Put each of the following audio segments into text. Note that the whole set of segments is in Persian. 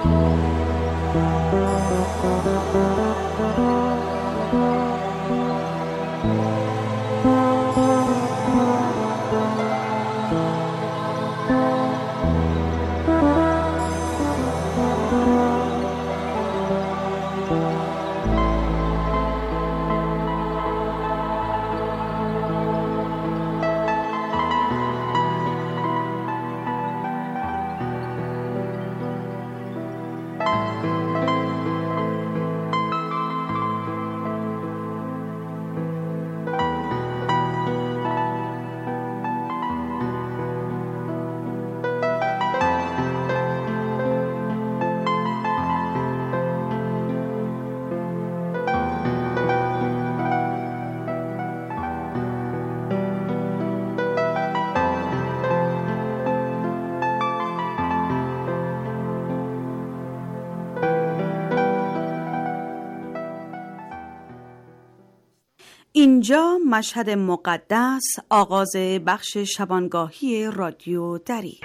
اینجا مشهد مقدس، آغاز بخش شبانگاهی رادیو دری.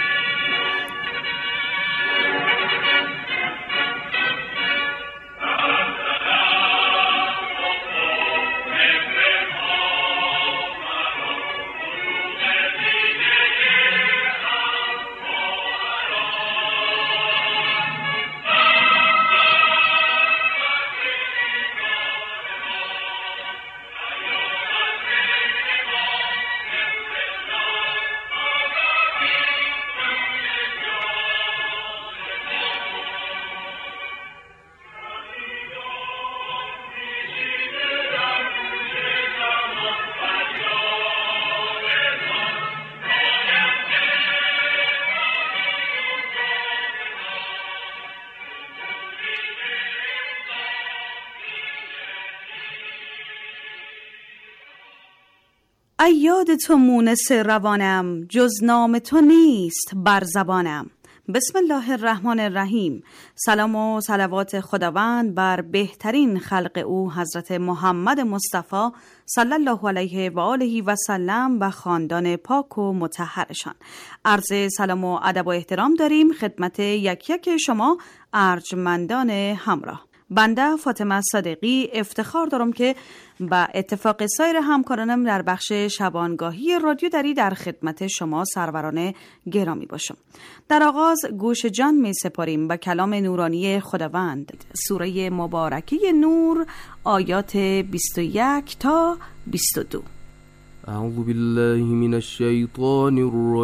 ای یاد تو مونس روانم، جز نام تو نیست بر زبانم. بسم الله الرحمن الرحیم. سلام و صلوات خداوند بر بهترین خلق او حضرت محمد مصطفی صلی الله علیه و آله و سلم و خاندان پاک و مطهرشان. عرض سلام و ادب و احترام داریم خدمت یک یک شما ارجمندان همراه. بنده فاطمه صادقی افتخار دارم که با اتفاق سایر همکارانم در بخش شبانگاهی رادیو دری در خدمت شما سروران گرامی باشم. در آغاز گوش جان می سپاریم به کلام نورانی خداوند، سوره مبارکه نور، آیات 21 تا 22. اعوذ بالله من الشیطان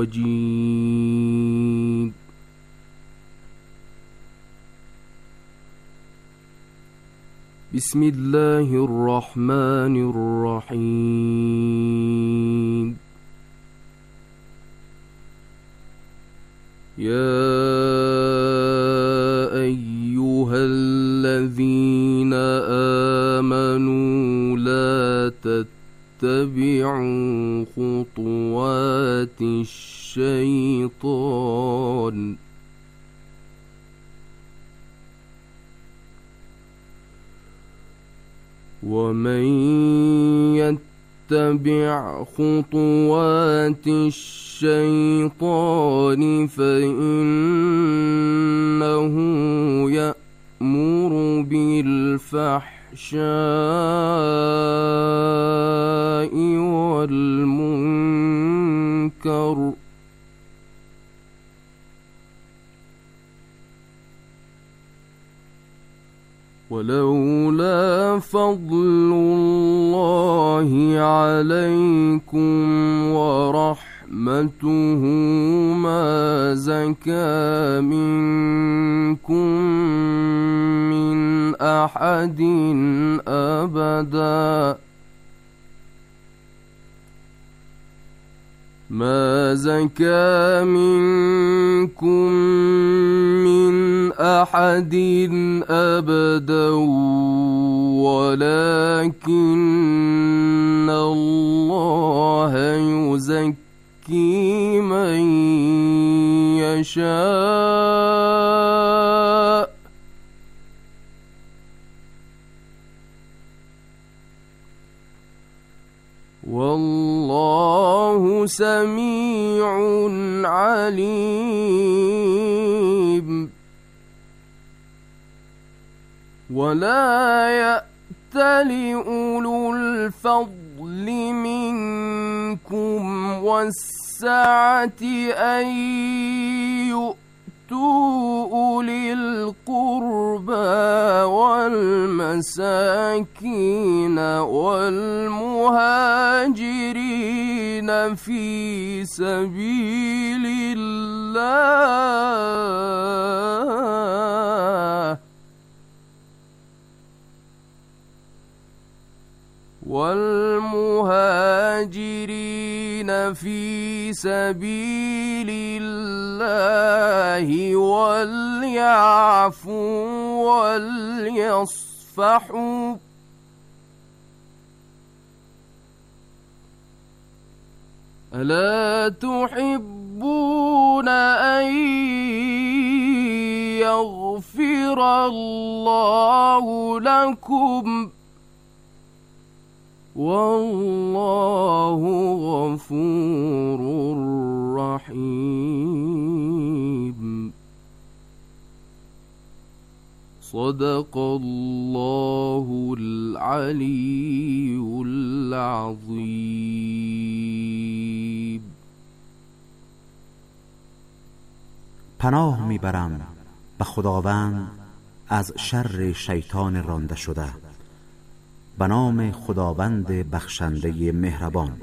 الرجیم. بسم الله الرحمن الرحیم. یا ایها الذین آمنوا لا تتبعوا خطوات الشیطان ومن يتبع خطوات الشيطان فإنه يأمر بالفحشاء والمنكر ولولا فضل الله عليكم ورحمته ما زكى منكم من أحد أبدا ما زكى منكم من أحد أبدا ولكن الله يزكي من يشاء والله سميع عليم. ولا يأتل أولو الفضل منكم والسعة أن يؤتوا أولي القربى والمساكين والمهاجرين في سبيل الله وليعفوا وليصفحوا ألا تحبون أن يغفر الله لكم والله غفور رحيم. صدق الله العلي العظيم. پناه میبرم به خداوند از شر شیطان رانده شده. به نام خداوند بخشنده مهربان.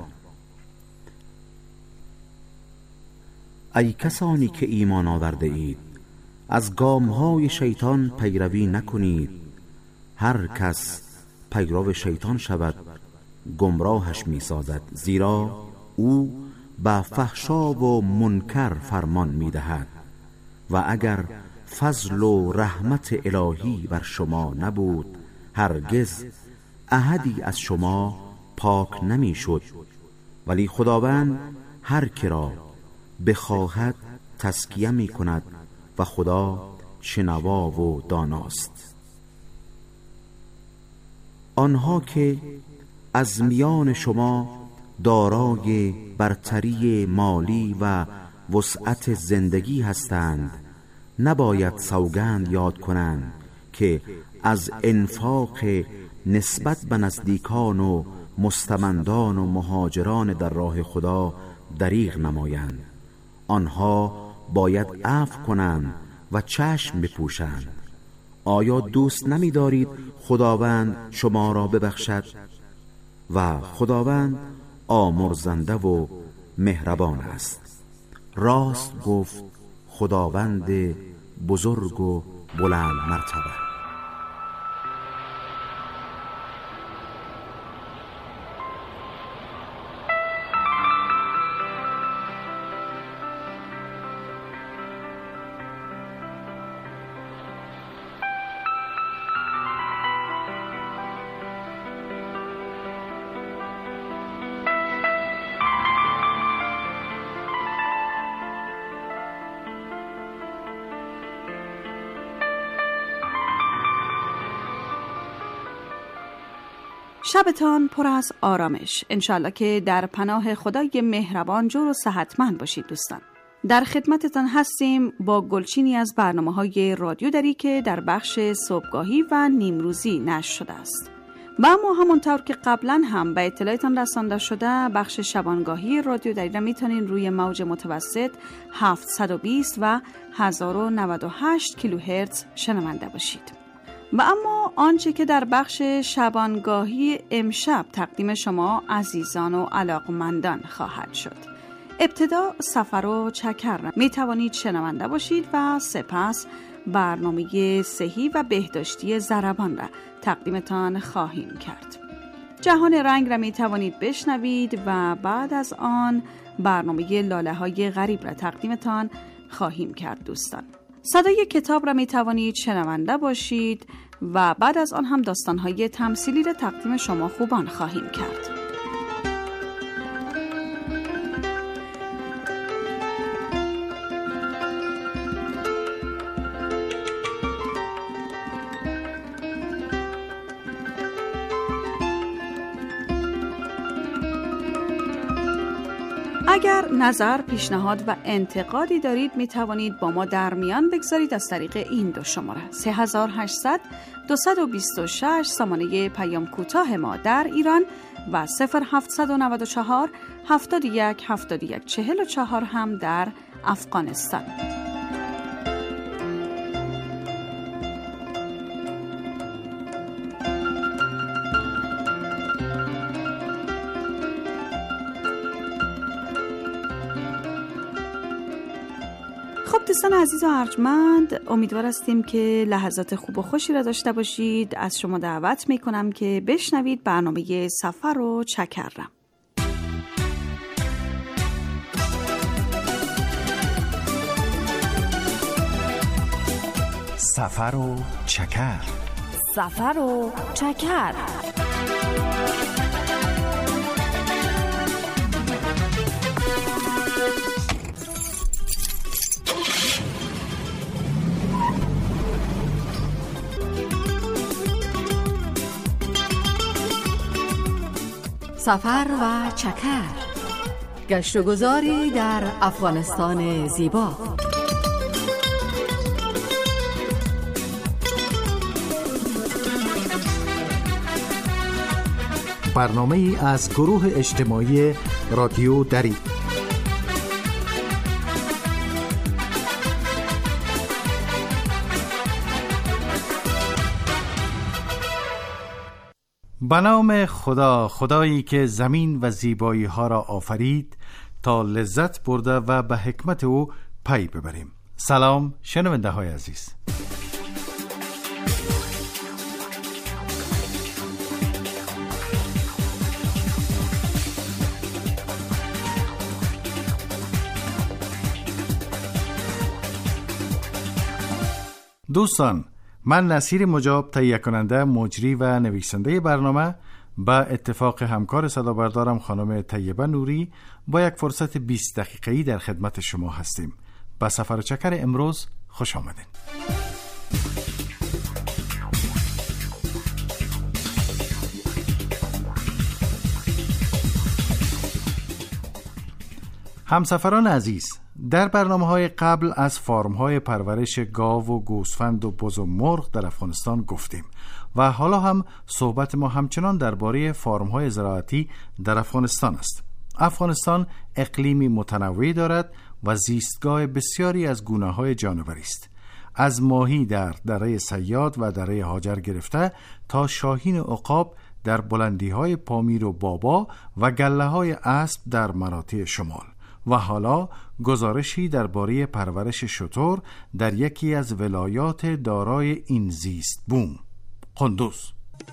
ای کسانی که ایمان آورده اید، از گامهای شیطان پیروی نکنید. هر کس پیرو شیطان شود گمراهش می‌سازد، زیرا او به فحشا و منکر فرمان می‌دهد. و اگر فضل و رحمت الهی بر شما نبود، هرگز احدی از شما پاک نمی‌شد. ولی خداوند هر که را بخواهد تزکیه می‌کند و خدا شنوا و داناست. آنها که از میان شما دارای برتری مالی و وسعت زندگی هستند، نباید سوگند یاد کنند که از انفاق نسبت به نزدیکان و مستمندان و مهاجران در راه خدا دریغ نمایند. آنها باید عفو کنند و چشم بپوشند. آیا دوست نمی دارید خداوند شما را ببخشد؟ و خداوند آمرزنده و مهربان است. راست گفت خداوند بزرگ و بلند مرتبه. شبتان پر از آرامش. انشالله که در پناه خدای مهربان جور و صحتمند باشید دوستان. در خدمتتان هستیم با گلچینی از برنامه‌های رادیو دری که در بخش صبحگاهی و نیمروزی نشر شده است. و اما همونطور که قبلا هم به اطلاعتان رسانده شده، بخش شبانگاهی رادیو دری را میتونین روی موج متوسط 720 و 1098 کیلوهرتز شنونده باشید. و اما آنچه که در بخش شبانگاهی امشب تقدیم شما عزیزان و علاقمندان خواهد شد. ابتدا سفر و چکر می توانید شنونده باشید و سپس برنامه صحی و بهداشتی ضربان را تقدیمتان خواهیم کرد. جهان رنگ را می توانید بشنوید و بعد از آن برنامه لاله های غریب را تقدیمتان خواهیم کرد دوستان. صدای کتاب را می توانید شنونده باشید و بعد از آن هم داستان‌های تمثیلی را تقدیم شما خوبان خواهیم کرد. اگر نظر، پیشنهاد و انتقادی دارید می توانید با ما در میان بگذارید از طریق این دو شماره 3800 226 سامانه پیام کوتاه ما در ایران و 0794 71 71 44 هم در افغانستان. خب دوستان عزیز و ارجمند، امیدوار هستیم که لحظات خوب و خوشی را داشته باشید. از شما دعوت میکنم که بشنوید برنامه سفر و چکر را. سفر و چکر. سفر و چکر. سفر و چکر، گشت و گذاری در افغانستان زیبا. برنامه ای از گروه اجتماعی رادیو دری. به نام خدا، خدایی که زمین و زیبایی ها را آفرید تا لذت برده و به حکمت او پی ببریم. سلام شنونده های عزیز. دوستان، من نصیر مجاب، تهیه کننده، مجری و نویسنده برنامه، با اتفاق همکار صدابردارم خانم طیبه نوری با یک فرصت 20 دقیقه‌ای در خدمت شما هستیم. با سفر و چکر امروز خوش آمدین. همسفران عزیز، در برنامه‌های قبل از فارم‌های پرورش گاو و گوسفند و بز و مرغ در افغانستان گفتیم و حالا هم صحبت ما همچنان درباره فارم‌های زراعتی در افغانستان است. افغانستان اقلیمی متنوعی دارد و زیستگاه بسیاری از گونه‌های جانوری است. از ماهی در دره صیاد و دره هاجر گرفته تا شاهین عقاب در بلندی‌های پامیر و بابا و گله‌های اسب در مناطق شمال. و حالا گزارشی درباره پرورش شتر در یکی از ولایات دارای این زیست بوم، قندوز.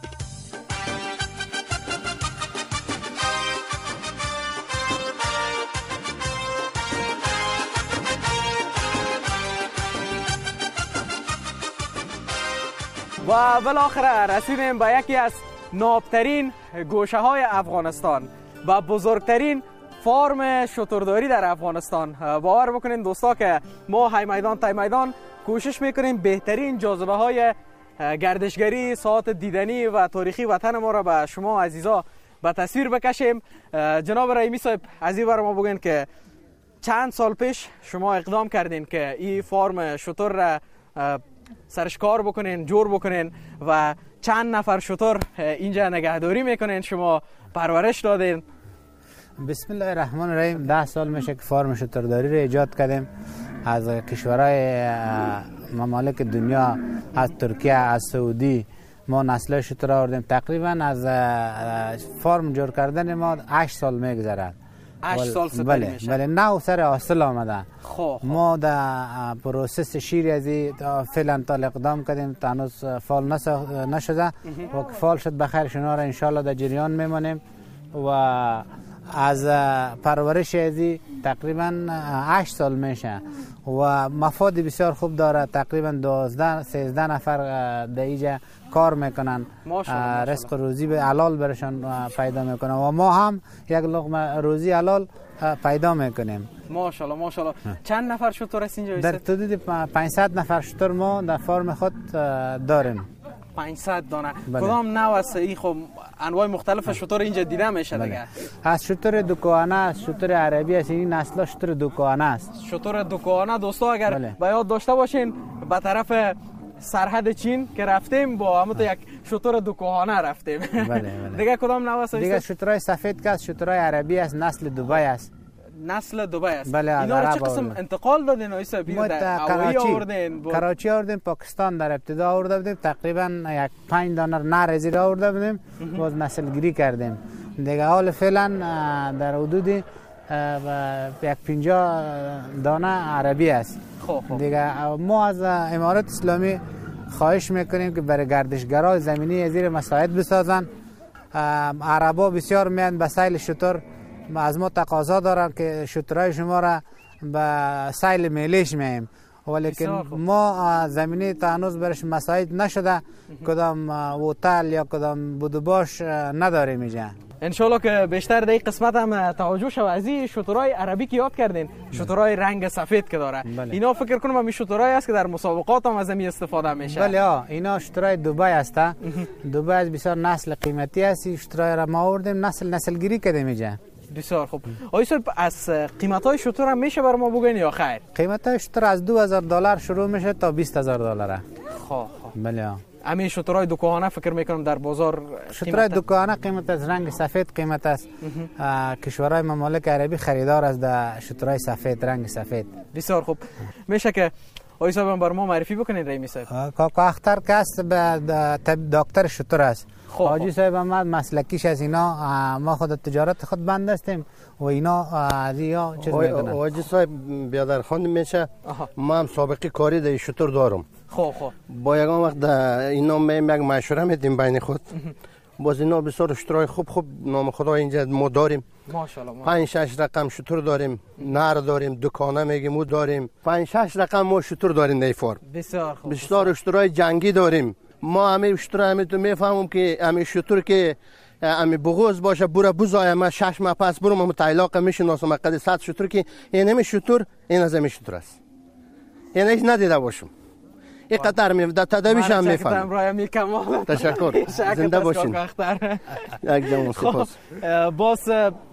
و بالاخره رسیدیم به یکی از نابترین گوشه های افغانستان و بزرگترین فارم شترداری در افغانستان. باور بکنین دوستا که ما های میدان تای میدان کوشش میکنیم بهترین جاذبه های گردشگری، ساعات دیدنی و تاریخی وطن ما را به شما عزیزا به تصویر بکشیم. جناب رحیمی صاحب، از این بر ما بگین که چند سال پیش شما اقدام کردین که این فارم شتر را سرش کار بکنین، جور بکنین و چند نفر شتر اینجا نگهداری میکنین، شما پرورش دادین؟ بسم الله الرحمن الرحیم. 10 سال میشه که فارم شترداری رو ایجاد کردیم. از کشورهای ممالک دنیا، از ترکیه، از سعودی ما نسل شتر آوردیم. تقریبا از فارم جور کردن ما 8 سال میگذره. 8 سال سپری میشه. بله، نه سر حاصل آمدن. ما در پروسس شیر ازی فعلا تا اقدام کردیم، تا هنوز فال نشده و فال شد بخیر شنا را انشالله در جریان میمانیم. و از پرورش ازی تقریبا 8 سال میشه و مفاد بسیار خوب داره. تقریبا 12-13 نفر در اینجا کار میکنن، رزق روزی به حلال برشان پیدا میکنن و ما هم یک لقمه روزی حلال پیدا میکنیم. ماشاءالله ماشاءالله. چند نفر شتر است اینجا؟ در حدود 500 نفر شتر ما در فارم خود داریم. 500 دانه. کدام نوع است؟ این خب انواع مختلف شتر اینجا دیده میشه دیگه. از شتر دوکانه است، شتر عربی است، این نسل شتر دوکانه است. شتر دوکانه دوستا اگر به یاد داشته باشین به طرف سرحد چین که رفتیم با همون یک شتر دوکانه رفتیم. دیگه کدام نوع است؟ دیگه شترای سفید که است، شترای عربی است، نسل دبی است. نسل دبی است. بله، اینا رو چه قسم انتقال دادین آیسا؟ ما کراچی آوردیم، پاکستان در ابتدا آورده بودیم، تقریبا 5 دانه نر زیر آورده بودیم، باز نسل گیری کردیم. دیگه حال فعلا در حدود 50 دانه عربی است. دیگه ما از امارات اسلامی خواهش میکنیم که برای گردشگرای زمینی زیر مساعد بسازن. عربا بسیار میان به سیل شتر، از ما تقاضا دارن که شترهای شما را به سیل میلیش میایم، ولیکن ما زمینی تا هنوز برش مساعد نشده، کدام هتل یا کدام بودوباش نداریم اینجا. انشالله که بیشتر در این قسمت هم توجه شود. از این شترهای عربی که یاد کردین، شترهای رنگ سفید که داره، اینا فکر کنم همین شترهای است که در مسابقات هم از این استفاده میشه. بله، اینا شترهای دبی است. دبی از بسیار نسل قیمتی است. شترهای را ما آوردیم نسل گیری کردیم اینجا. بسیار خوب. آقای صاحب از قیمت‌های شتر هم میشه بر ما بگین یا خیر؟ قیمت‌های شتر از $2000 شروع میشه تا $20000. خب بله. همین شترهای دوکانه فکر میکنم در بازار شترهای دوکانه قیمت از رنگ سفید قیمت است. کشورهای ممالک عربی خریدار از در شترهای سفید، رنگ سفید. بسیار خوب. میشه که آقای صاحب بر ما معرفی بکنید رحیمی صاحب؟ کاکا اختر کس به دکتر شتر است. حاجی صاحب هم مسلکیش از اینا. ما خود تجارت خود بند هستیم و اینا از اینا چیز میکنن. حاجی صاحب بیادر خانم میشه. ما هم سابقه کاری در شتر دارم. خب با یکان وقت اینا میم یک مشوره میدیم بین خود. باز اینا بسیار شترهای خوب نام خدا اینجا ما داریم. ماشاءالله. 5-6 رقم شتر داریم، نر داریم، دکانه میگیم او داریم. 5-6 رقم ما شتر داریم در فارم. بسیار خوب. بسیار شترهای جنگی داریم. ما همه شتر همه تو میفهمم که همه شتر که همه بغوز باشه برو بزایم، ما 6 ماه پس برو ما تعلق میشناسم قد 100 شتر که این همه شتر این از همه شتر است. این هیچ ندیده باشم. این قطر میفته تداویش هم میفهم. برای کمال. تشکر. زنده باشین. یک جمع سپاس. باز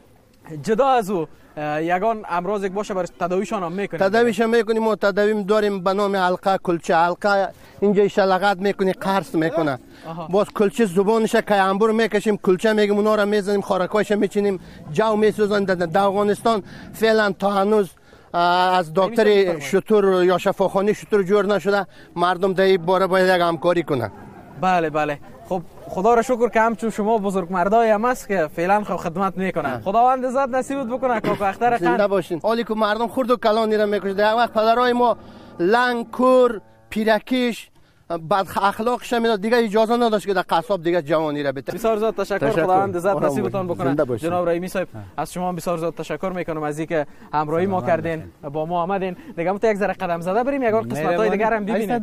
جدا از او یگان امراض یک باشه برای تداویشان هم میکنیم. تداویش هم میکنیم. ما تداویم داریم به نام حلقه کلچه. حلقه اینجا شلغت میکنی، قرص میکنه. باز کلچه زبانش که انبور میکشیم، کلچه میگیم، اونا رو میزنیم، خاراکاش میچینیم، جو میسوزن. در افغانستان فعلا تا هنوز از دکتر شتر یا شفاخانه شتر جور نشده. مردم در این باره باید یک همکاری کنن. بله. خب خدا را شکر که همچون شما بزرگ مردای هم است که فعلا خدمت میکنن. خداوند عزت نصیبت بکنه کاکا اختر خان. زنده باشین. حالی که مردم خرد و کلانی را میکشه. در وقت پدرای ما لنگ، کور، پیرکیش بعد اخلاقش میداد، دیگه اجازه نداشت که در قصاب دیگه جوانی را بده. بسیار زیاد تشکر. خداوند عزت نصیبتان بکنه. جناب رحیمی صاحب از شما بسیار زیاد تشکر میکنم از اینکه همراهی ما کردین، با ما آمدین. دیگه ما یک ذره قدم زده بریم یک قسمت‌های دیگر هم ببینیم.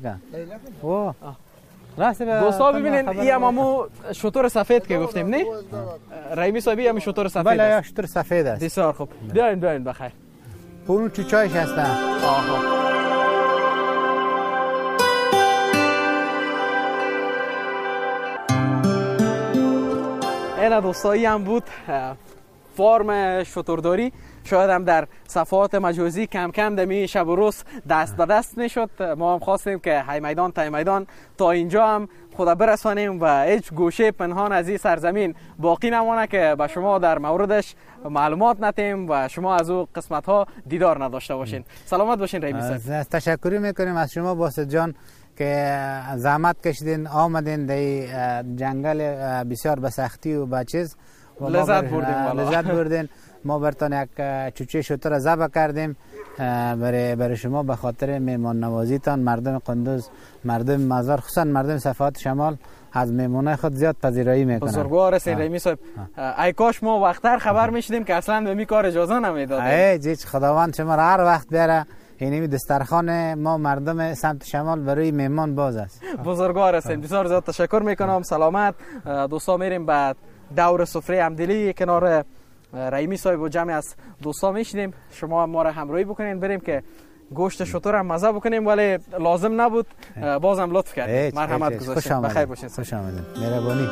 دوستا ببینین این همو شتر سفید که گفتیم نه؟ رحیمی صاحبی هم شتر سفید. بله شتر سفید است. بسیار خوب. بیاین بخیر. اون چوچایش هستن. این دوستایی هم بود فارم شترداری. شاید هم در صفحات مجازی کم کم دمی شب و روز دست به دست میشد. ما هم خواستیم که های میدان تا میدان تا اینجا هم خدا برسانیم و هیچ گوشه پنهان از این سرزمین باقی نمانه که به شما در موردش معلومات ندیم و شما از او قسمت ها دیدار نداشته باشین. سلامت باشین رحیمی صاحب. تشکر میکنیم از شما باسط جان که زحمت کشیدین آمدین در جنگل بسیار به سختی و به چیز لذت بردین. ما برتان یک چوچه شتر ذبح کردیم برای شما به خاطر میمان نوازیتان. مردم قندوز، مردم مزار، خصوصا مردم صفحات شمال از میمونه خود زیاد پذیرایی میکنن. بزرگوار هستین رحیمی صاحب. ای کاش ما وقتر خبر میشدیم که اصلا به می کار اجازه نمیداد. هیچ خداوند شما را هر وقت بیاره. اینمی دسترخوان ما مردم سمت شمال برای میمان باز است. بزرگوار هستین. بسیار زیاد تشکر میکنم. سلامت. دوستا میریم بعد دور سفره همدلی کنار رحیمی صاحب و جمعی از دوستا میشینیم. شما ما را همراهی بکنین بریم که گوشت شتر هم مزه بکنیم، ولی لازم نبود. بازم لطف کردید، مرحمت گذاشتید. بخیر باشید. خوش آمدید. مهربانی.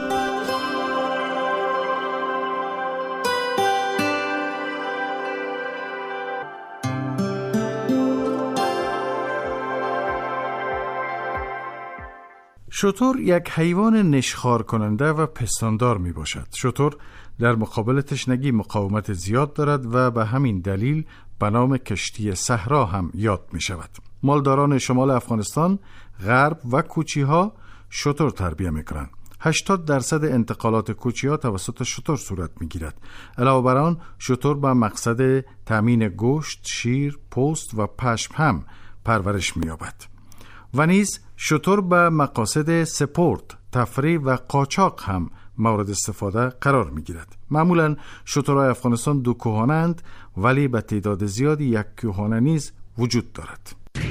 شتر یک حیوان نشخوار کننده و پستاندار می باشد. شتر در مقابل تشنگی مقاومت زیاد دارد و به همین دلیل به نام کشتی صحرا هم یاد می شود. مالداران شمال افغانستان، غرب و کوچی ها شتر تربیه می کنند. 80% انتقالات کوچی ها توسط شتر صورت می گیرد. علاوه بر آن، شتر به مقصد تامین گوشت، شیر، پوست و پشم هم پرورش می یابد. و نیز شتر به مقاصد سپورت، تفریح و قاچاق هم مورد استفاده قرار می گیرد. معمولا شترهای افغانستان دو کهانند، ولی به تعداد زیادی یک کهانه نیز وجود دارد.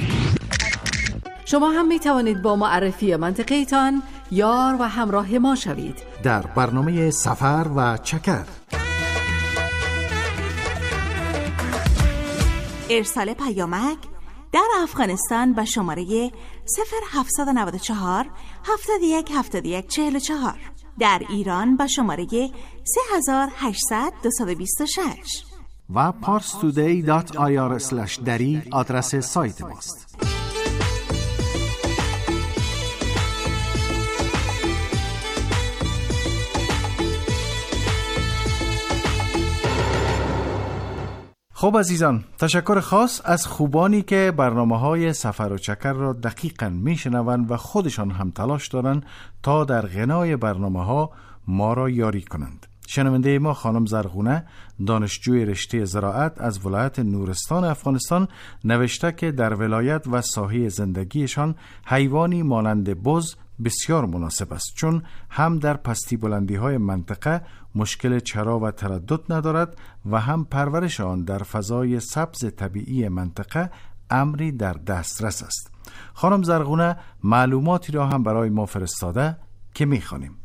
شما هم می توانید با معرفی منطقه‌تان یار و همراه ما شوید در برنامه سفر و چکر. ارسال پیامک در افغانستان به شماره 0794 71 71 44، در ایران به شماره 3800 226 و parstoday.ir/dari آدرس سایت ماست. خب عزیزان، تشکر خاص از خوبانی که برنامه‌های سفر و چکر را دقیقاً میشنوند و خودشان هم تلاش دارند تا در غنای برنامه‌ها ما را یاری کنند. شنونده ما خانم زرغونه، دانشجوی رشته زراعت از ولایت نورستان افغانستان، نوشته که در ولایت و ساحه زندگیشان حیوانی مانند بز بسیار مناسب است، چون هم در پستی بلندی های منطقه مشکل چرا و تردد ندارد و هم پرورش آن در فضای سبز طبیعی منطقه امری در دسترس است. خانم زرغونه معلوماتی را هم برای ما فرستاده که می‌خوانیم.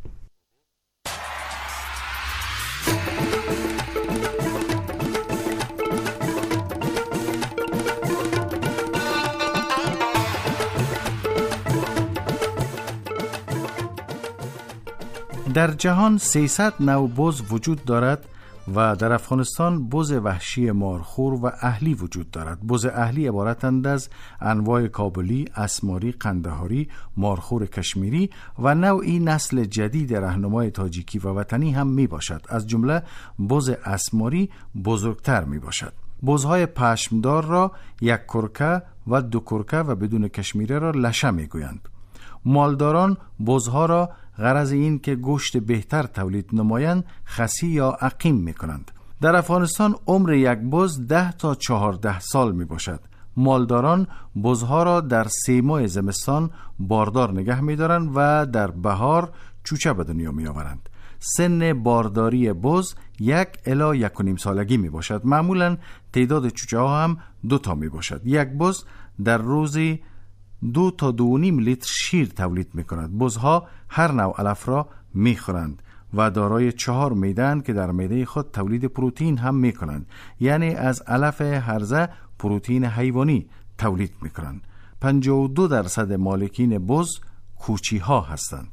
در جهان 300 نوع بز وجود دارد و در افغانستان بز وحشی مارخور و اهلی وجود دارد. بز اهلی عبارتند از انواع کابلی، اسماری، قندهاری، مارخور کشمیری و نوعی نسل جدید رهنمای تاجیکی و وطنی هم می باشد. از جمله بز اسماری بزرگتر می باشد. بزهای پشمدار را یک کرکه و دو کرکه و بدون کشمیره را لشه می گویند. مالداران بزها را غرض این که گوشت بهتر تولید نمایند خسی یا عقیم می کنند. در افغانستان عمر یک بز 10 تا 14 سال می باشد. مالداران بزها را در 3 ماه زمستان باردار نگه می دارند و در بهار چوچه به دنیا می آورند. سن بارداری بز 1 الی 1.5 سالگی می باشد. معمولا تعداد چوچه ها هم 2 تا می باشد. یک بز در روزی 2 تا 2.5 لیتر شیر تولید می کند. بزها هر نوع علف را می خورند و دارای 4 معده‌اند که در معده خود تولید پروتئین هم می کنند. یعنی از علف هرزه پروتئین حیوانی تولید می کنند. 52% مالکین بز کوچی ها هستند.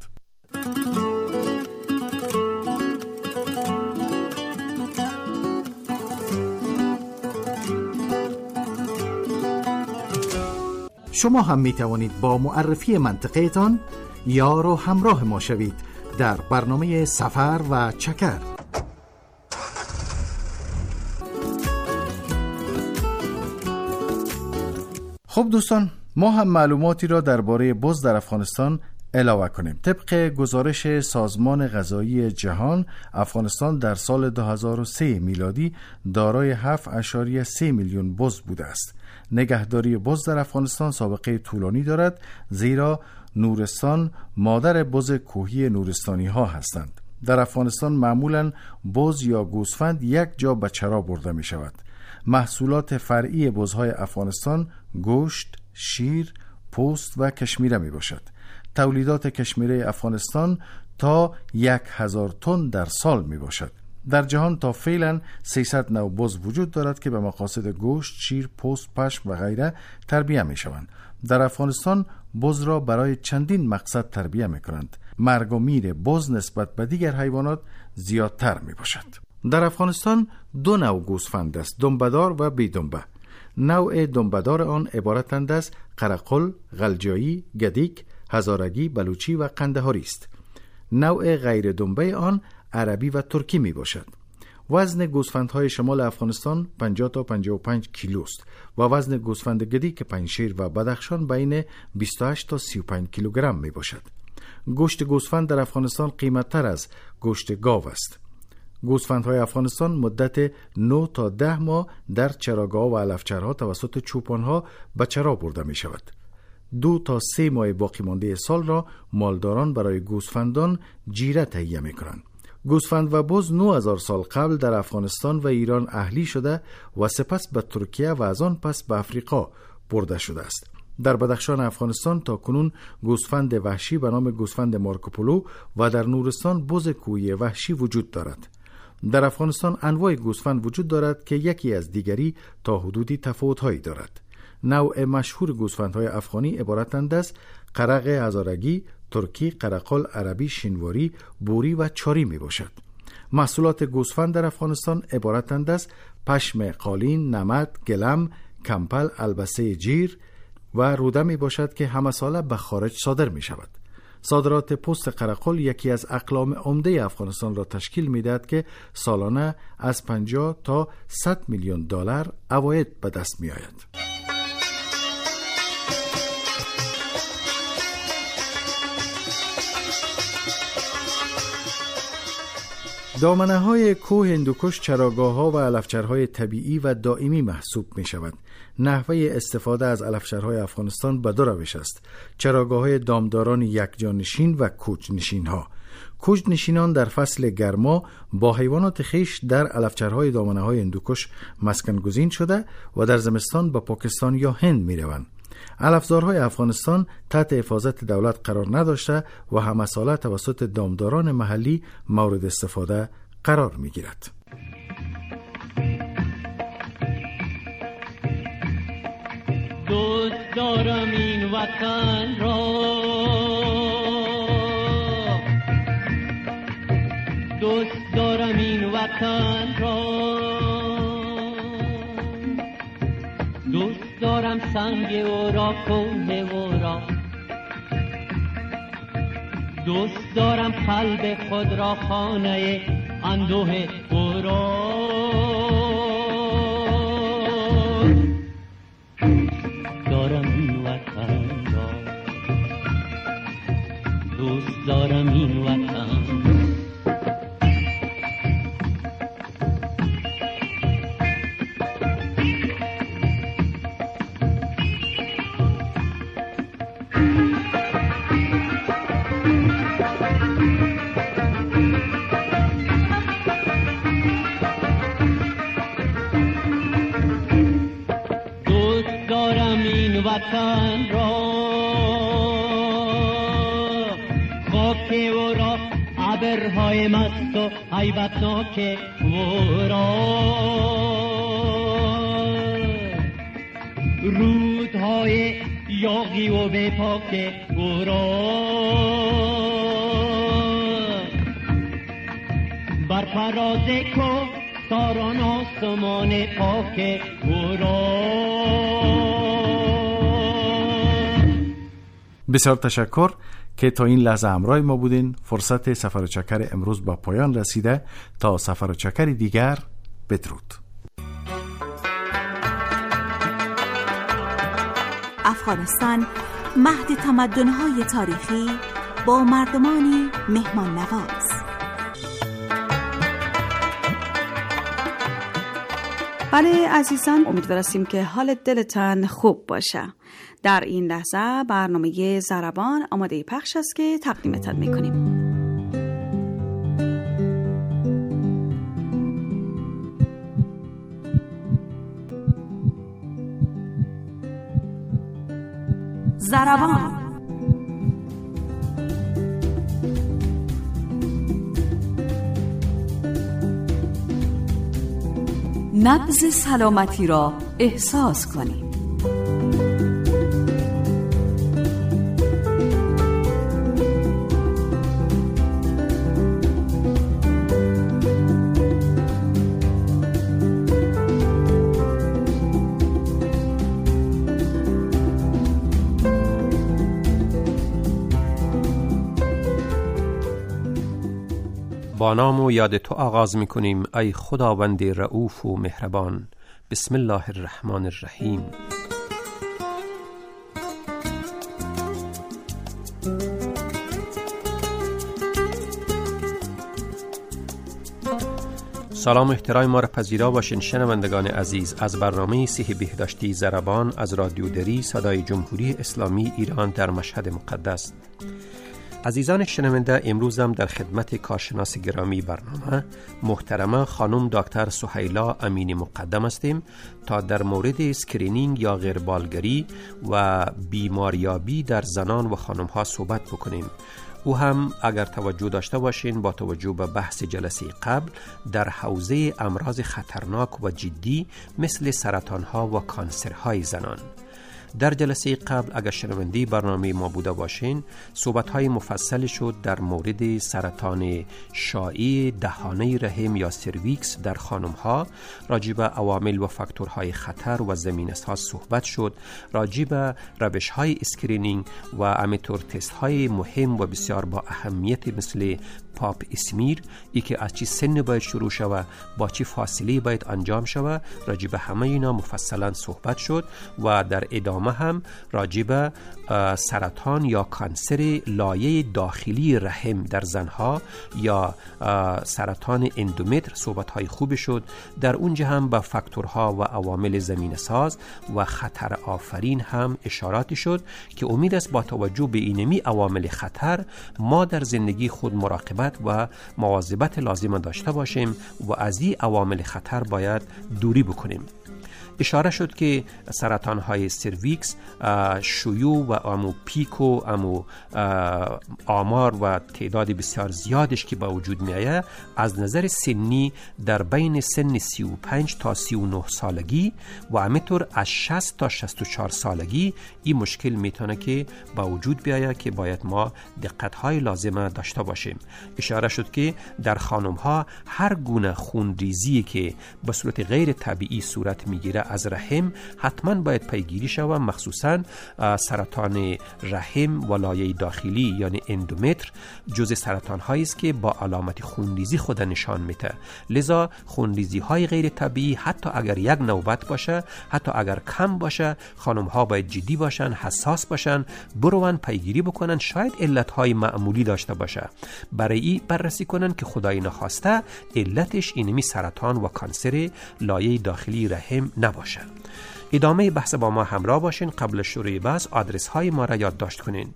شما هم می توانید با معرفی منطقه‌تان یار و همراه ما شوید در برنامه سفر و چکر. خب دوستان، ما هم معلوماتی را درباره بز در افغانستان علاوه کنیم. طبق گزارش سازمان غذایی جهان، افغانستان در سال 2003 میلادی دارای 7.3 میلیون بز بوده است. نگهداری بز در افغانستان سابقه طولانی دارد، زیرا نورستان مادر بز کوهی نورستانی ها هستند. در افغانستان معمولاً بز یا گوسفند یک جا به چرا برده می شود. محصولات فرعی بزهای افغانستان گوشت، شیر، پوست و کشمیره می باشد. تولیدات کشمیره افغانستان تا 1000 تن در سال می باشد. در جهان تا فعلا 300 نوع بز وجود دارد که به مقاصد گوشت، شیر، پوست، پشم و غیره تربیه می شوند. در افغانستان بز را برای چندین مقصد تربیه می کنند. مرگ و میر بز نسبت به دیگر حیوانات زیادتر می باشد. در افغانستان 2 نوع گوسفند است، دنبه‌دار و بی دنبه. نوع دنبه‌دار آن عبارتند از قرقل، غلجایی، گدیک، هزارگی، بلوچی و قندهاری است. نوع غیر دنبه آن عربی و ترکی می باشد. وزن گوسفندهای شمال افغانستان 50 تا 55 کیلو است و وزن گوسفند گدیک پنجشیر و بدخشان بین 28 تا 35 کیلوگرم می باشد. گوشت گوسفند در افغانستان قیمت‌تر از گوشت گاو است. گوسفندهای افغانستان مدت 9 تا 10 ماه در چراگاه و علفچرها توسط چوپانها به چرا برده می شود. 2 تا 3 ماه باقی مانده سال را مالداران برای گوسفندان جیره تهیه می کنند. گوسفند و بز 9000 سال قبل در افغانستان و ایران اهلی شده و سپس به ترکیه و از آن پس به افریقا برده شده است. در بدخشان افغانستان تا کنون گوسفند وحشی به نام گوسفند مارکوپولو و در نورستان بز کوهی وحشی وجود دارد. در افغانستان انواع گوسفند وجود دارد که یکی از دیگری تا حدودی تفاوت‌هایی دارد. نوع مشهور گوسفندهای افغانی عبارتند از قرق هزارگی، ترکی، قرقل، عربی، شینواری، بوری و چاری می باشد. محصولات گوسفند در افغانستان عبارتند از پشم قالین، نمد، گلم، کمپل، البسه جیر و روده می باشد که همه ساله به خارج صادر می شود. صادرات پوست قرقل یکی از اقلام عمده افغانستان را تشکیل می دهد که سالانه از 50 تا 100 میلیون دلار عواید به دست می آید. دامنه های کوه هندوکش چراگاه ها و علفچرهای طبیعی و دائمی محسوب می شود. نحوه استفاده از علفچرهای افغانستان به 2 روش است. چراگاه های دامداران یکجانشین و کوچنشین ها. کوچنشینان در فصل گرما با حیوانات خیش در علفچرهای دامنه های هندوکش مسکن گزین شده و در زمستان به پاکستان یا هند می روند. علفزارهای افغانستان تحت حفاظت دولت قرار نداشته و همه ساله توسط دامداران محلی مورد استفاده قرار می گیرد. دوست دارم این وطن را، دوست دارم این وطن را، دوست دارم سنگ او را، کوه او را، دوست دارم قلب خود را، خانه اندوه او را. دارم این وطن را، دوست دارم این وطن. وطن را، خاک او را، ابرهای مست و هیبتناک او را، رودهای یاغی و بپاک او را، بر فراز کو ساران آسمان پاک او را. بسیار تشکر که تا این لحظه همراه ما بودین. فرصت سفر و چکر امروز با پایان رسیده. تا سفر و چکر دیگر، بدرود. افغانستان مهد تمدن‌های تاریخی با مردمانی مهمان نواز. بله عزیزان، امیدوار هستیم که حال دلتان خوب باشه. در این لحظه برنامه ضربان آماده پخش است که تقدیمتان میکنیم. ضربان. نبض سلامتی را احساس کنید. با نام و یاد تو آغاز می‌کنیم ای خداوند رؤوف و مهربان. بسم الله الرحمن الرحیم. سلام و احترام ما را پذیرا باشین شنوندگان عزیز از برنامه صحی بهداشتی ضربان از رادیو دری صدای جمهوری اسلامی ایران در مشهد مقدس. عزیزان شنونده، امروز هم در خدمت کارشناس گرامی برنامه محترمه خانم دکتر سهیلا امینی مقدم هستیم تا در مورد اسکرینینگ یا غیربالگری و بیماریابی در زنان و خانم ها صحبت بکنیم. او هم اگر توجه داشته باشین با توجه به بحث جلسه قبل در حوزه امراض خطرناک و جدی مثل سرطان ها و کانسرهای زنان. در جلسه قبل اگر شنونده برنامه ما بوده باشین صحبت‌های مفصلی شد در مورد سرطان شایع دهانه رحم یا سرویکس در خانم‌ها، راجع به عوامل و فاکتورهای خطر و زمینه‌ها صحبت شد، راجع به روش‌های اسکرینینگ و همینطور تست‌های مهم و بسیار با اهمیت مثل پاپ اسمیر، ای که از چی سن باید شروع شود، با چی فاصله باید انجام شود، راجع به همه اینا مفصلا صحبت شد و در ادامه هم راجع به سرطان یا کانسر لایه داخلی رحم در زنها یا سرطان اندومتر صحبت‌های خوب شد. در اونجا هم به فاکتورها و عوامل زمینه‌ساز و خطر آفرین هم اشاراتی شد که امید است با توجه به اینمی عوامل خطر ما در زندگی خود مراقبت و مواظبت لازم داشته باشیم و از این عوامل خطر باید دوری بکنیم. اشاره شد که سرطان های سرویکس شیوع و امو پیک و امو آمار و تعداد بسیار زیادش که با وجود می آید از نظر سنی در بین سن 35 تا 39 سالگی و همینطور از 60 تا 64 سالگی این مشکل میتونه که با وجود بیاید که باید ما دقت های لازمه داشته باشیم. اشاره شد که در خانم ها هر گونه خونریزی که به صورت غیر طبیعی صورت میگیره از رحم حتما باید پیگیری شود، مخصوصا سرطان رحم و لایه داخلی یعنی اندومتر جزء سرطان هایی است که با علامت خونریزی خود نشان میده. لذا خونریزی های غیر طبیعی حتی اگر یک نوبت باشه، حتی اگر کم باشه، خانم ها باید جدی باشن، حساس باشن، بروان پیگیری بکنن، شاید علت های معمولی داشته باشه، برای این بررسی کنن که خدای نخواسته علتش اینمی سرطان و کانسر لایه داخلی رحم نباشه. ادامه بحث با ما همراه باشین. قبل شروع بحث آدرس های ما را یادداشت کنین: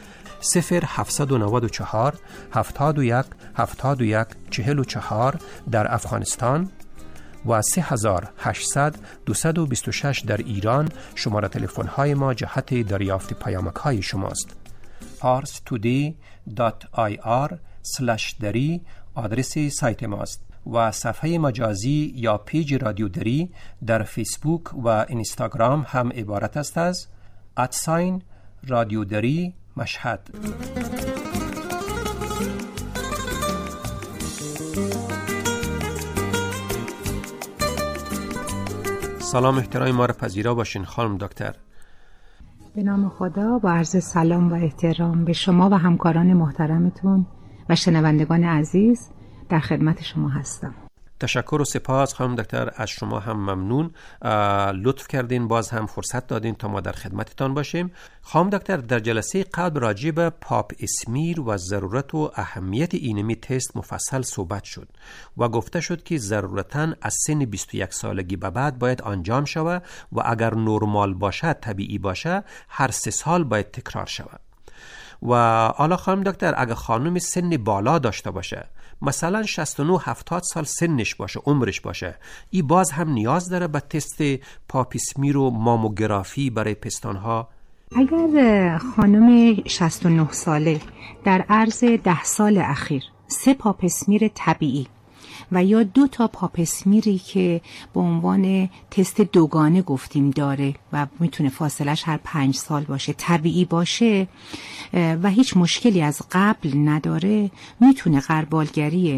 0794 71 71 44 در افغانستان و 3800 226 در ایران. شماره تلفن های ما جهت دریافت پیامک های شماست. parstoday.ir/dari آدرس سایت ماست و صفحه مجازی یا پیج رادیو دری در فیسبوک و اینستاگرام هم عبارت است از رادیو دری مشهد. سلام احترام ما را پذیرا باشین خانم دکتر. به نام خدا با عرض سلام و احترام به شما و همکاران محترمتون و شنوندگان عزیز در خدمت شما هستم. تشکر و سپاس خانم دکتر، از شما هم ممنون، لطف کردین باز هم فرصت دادین تا ما در خدمتتان باشیم. خانم دکتر، در جلسه قبل راجع به پاپ اسمیر و ضرورت و اهمیت اینمی تست مفصل صحبت شد و گفته شد که ضرورتاً از سن 21 سالگی به بعد باید انجام شود و اگر نرمال باشه، طبیعی باشه، هر 3 سال باید تکرار شود. و حالا خانم دکتر اگر خانم سن بالا داشته باشه، مثلا 69-70 سال سنش باشه، عمرش باشه، این باز هم نیاز داره به تست پاپ اسمیر و ماموگرافی برای پستانها؟ اگر خانم 69 ساله در عرض 10 سال اخیر 3 پاپ اسمیر طبیعی و یا 2 تا پاپسمیری که به عنوان تست دوگانه گفتیم داره و میتونه فاصلش هر 5 سال باشه، طبیعی باشه و هیچ مشکلی از قبل نداره، میتونه غربالگری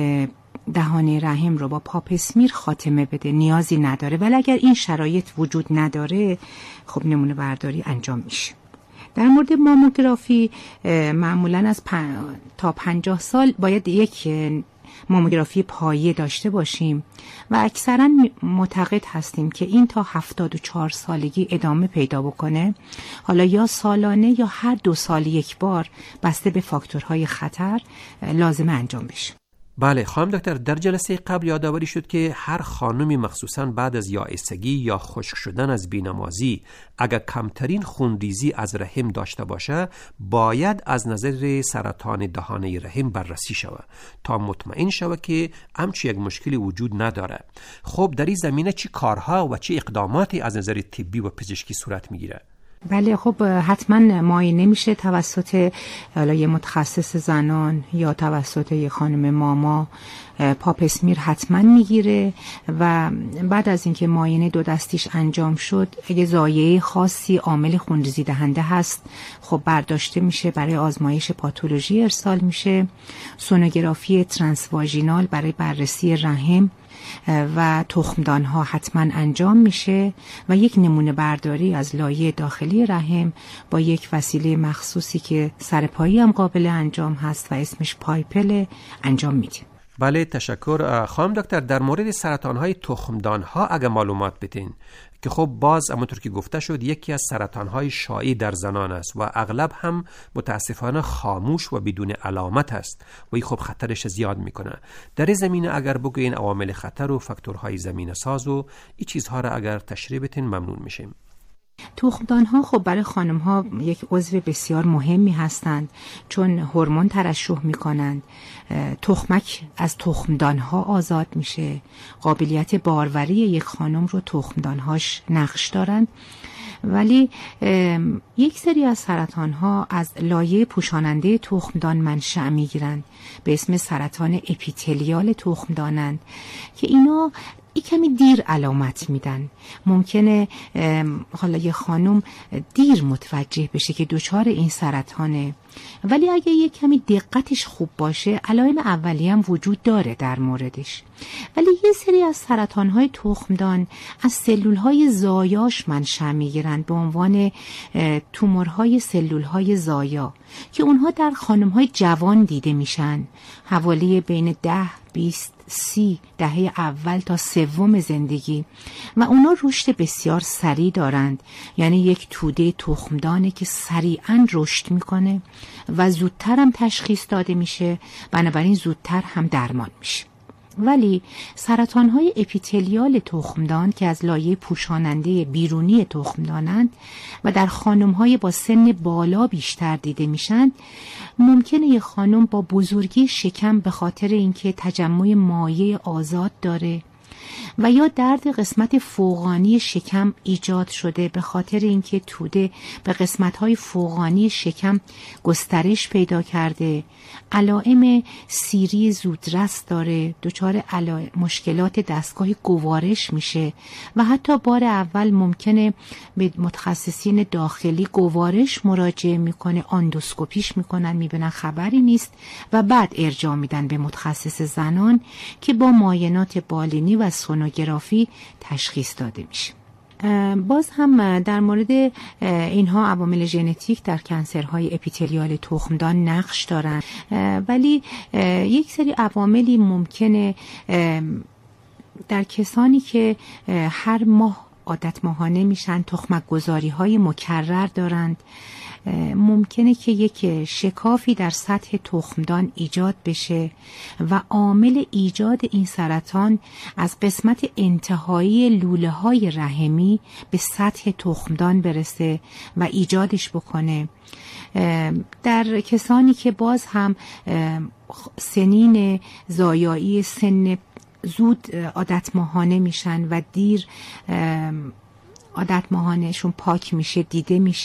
دهانه رحم رو با پاپسمیر خاتمه بده، نیازی نداره. ولی اگر این شرایط وجود نداره خب نمونه برداری انجام میشه. در مورد ماموگرافی معمولاً از تا 50 سال باید یک ماموگرافی پایه داشته باشیم و اکثراً معتقد هستیم که این تا 74 سالگی ادامه پیدا بکنه، حالا یا سالانه یا هر 2 سال یک بار بسته به فاکتورهای خطر لازمه انجام بشه. بله خانم دکتر، در جلسه قبل یادآوری شد که هر خانمی مخصوصاً بعد از یائسگی یا خشک شدن از بینمازی اگر کمترین خونریزی از رحم داشته باشه باید از نظر سرطان دهانه رحم بررسی شود تا مطمئن شود که همچی یک مشکلی وجود نداره. خب در این زمینه چی کارها و چی اقداماتی از نظر طبی و پزشکی صورت میگیره؟ بله خب حتما معاینه میشه توسط یه متخصص زنان یا توسط یه خانم ماما، پاپسمیر حتما میگیره و بعد از اینکه معاینه 2 دستیش انجام شد اگه ضایعه خاصی عامل خونریزی دهنده هست خب برداشته میشه، برای آزمایش پاتولوژی ارسال میشه. سونوگرافی ترانسواژینال برای بررسی رحم و تخمدان ها حتما انجام میشه و یک نمونه برداری از لایه داخلی رحم با یک وسیله مخصوصی که سرپایی هم قابل انجام هست و اسمش پایپل انجام میدیم. بله تشکر. خانم دکتر، در مورد سرطان های تخمدان ها اگه معلومات بدین که خب باز همونطور که گفته شد یکی از سرطان های شایع در زنان است و اغلب هم متاسفانه خاموش و بدون علامت است و این خب خطرش زیاد میکنه. در این زمینه اگر بگوین عوامل خطر و فاکتورهای زمینه ساز و این چیزها را اگر تشریح بدین ممنون میشیم. تخمدان ها خب برای خانم ها یک عضو بسیار مهمی هستند چون هورمون ترشح می کنند. تخمک از تخمدان ها آزاد میشه. قابلیت باروری یک خانم رو تخمدان هاش نقش دارند. ولی یک سری از سرطان ها از لایه پوشاننده تخمدان منشأ می گیرند به اسم سرطان اپیتلیال تخمدانند که اینا کمی دیر علامت میدن. ممکنه حالا یه خانم دیر متوجه بشه که دچار این سرطانه، ولی اگه یه کمی دقتش خوب باشه علائم اولیه هم وجود داره در موردش. ولی یه سری از سرطانهای تخمدان از سلولهای زایاش منشأ میگیرن به عنوان تومورهای سلولهای زایا که اونها در خانمهای جوان دیده میشن، حوالی بین 10-20-30 دهه اول تا 3 زندگی و اونا رشد بسیار سریع دارند. یعنی یک توده تخمدانه که سریعاً رشد میکنه و زودتر هم تشخیص داده میشه، بنابراین زودتر هم درمان میشه. ولی سرطان‌های اپیتلیال تخمدان که از لایه پوشاننده بیرونی تخمدانند و در خانم‌های با سن بالا بیشتر دیده میشن، ممکنه یک خانم با بزرگی شکم به خاطر اینکه تجمع مایع آزاد داره و یا درد قسمت فوقانی شکم ایجاد شده به خاطر اینکه توده به قسمت‌های فوقانی شکم گسترش پیدا کرده، علائم سیری زودرس داره، دچار مشکلات دستگاه گوارش میشه و حتی بار اول ممکنه به متخصصین داخلی گوارش مراجعه میکنه، آندوسکوپیش میکنن، میبینن خبری نیست و بعد ارجاع میدن به متخصص زنان که با معاینات بالینی و سونوگرافی تشخیص داده میشه. باز هم در مورد اینها عوامل ژنتیک در کنسرهای اپیتلیال تخمدان نقش دارن، ولی یک سری عواملی ممکنه در کسانی که هر ماه عادت ماهانه میشن، تخمک گذاری های مکرر دارند، ممکنه که یک شکافی در سطح تخمدان ایجاد بشه و عامل ایجاد این سرطان از قسمت انتهایی لوله های رحمی به سطح تخمدان برسه و ایجادش بکنه. در کسانی که باز هم سنین زایایی سن زود عادت ماهانه میشن و دیر عادت ماهانهشون پاک میشه، دیده میشه،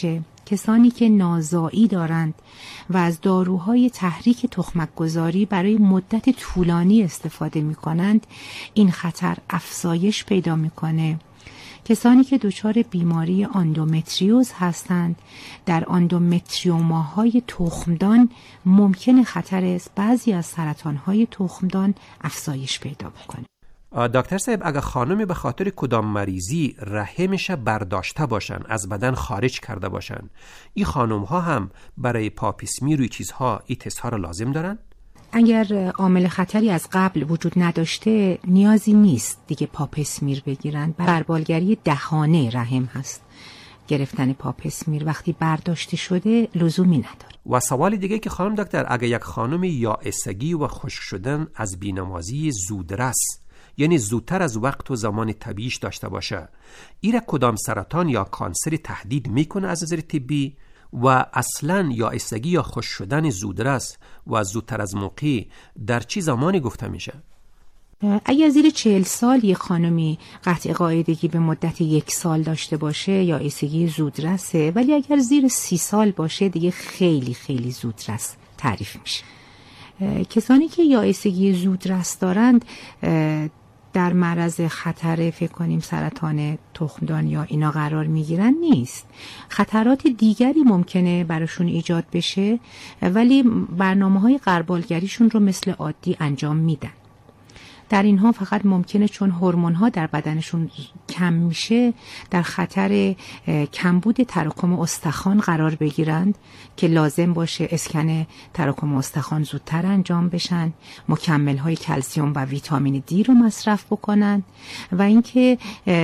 کسانی که نازایی دارند و از داروهای تحریک تخمک گذاری برای مدت طولانی استفاده می کنند، این خطر افزایش پیدا می کنه. کسانی که دچار بیماری اندومتریوز هستند، در اندومتریوماهای تخمدان ممکن خطر بعضی از سرطانهای تخمدان افزایش پیدا بکنه. دکتر صاحب، اگر خانمی به خاطر کدام مریضی رحمش برداشته باشن، از بدن خارج کرده باشن، این خانم ها هم برای پاپسمیر و چیزها این تست ها را لازم دارن؟ اگر عامل خطری از قبل وجود نداشته نیازی نیست دیگه پاپسمیر بگیرن. غربالگری دهانه رحم هست. گرفتن پاپسمیر وقتی برداشته شده لزومی نداره. و سوال دیگه که خانم دکتر، اگر یک خانم یائسگی و خشک شدن از بی‌نمازی زودرس، یعنی زودتر از وقت و زمان طبیعیش داشته باشه، ایره کدام سرطان یا کانسر تهدید میکنه از نظر طبی؟ و اصلا یائسگی یا خشک شدن زودرس و زودتر از موقع در چی زمانی گفته میشه؟ اگر زیر 40 سال یک خانمی قطع قاعدگی به مدت 1 سال داشته باشه یائسگی زودرسه، ولی اگر زیر 30 سال باشه دیگه خیلی خیلی زودرس تعریف میشه. کسانی که یائسگی زودرس دارند در معرض خطر فکر کنیم سرطان تخمدان یا اینا قرار میگیرن نیست. خطرات دیگری ممکنه براشون ایجاد بشه، ولی برنامه‌های غربالگریشون رو مثل عادی انجام میدن. در اینها فقط ممکنه چون هورمون‌ها در بدنشون کم میشه در خطر کمبود تراکم استخوان قرار بگیرند که لازم باشه اسکن تراکم استخوان زودتر انجام بشن، مکمل‌های کلسیم و ویتامین دی رو مصرف بکنن و اینکه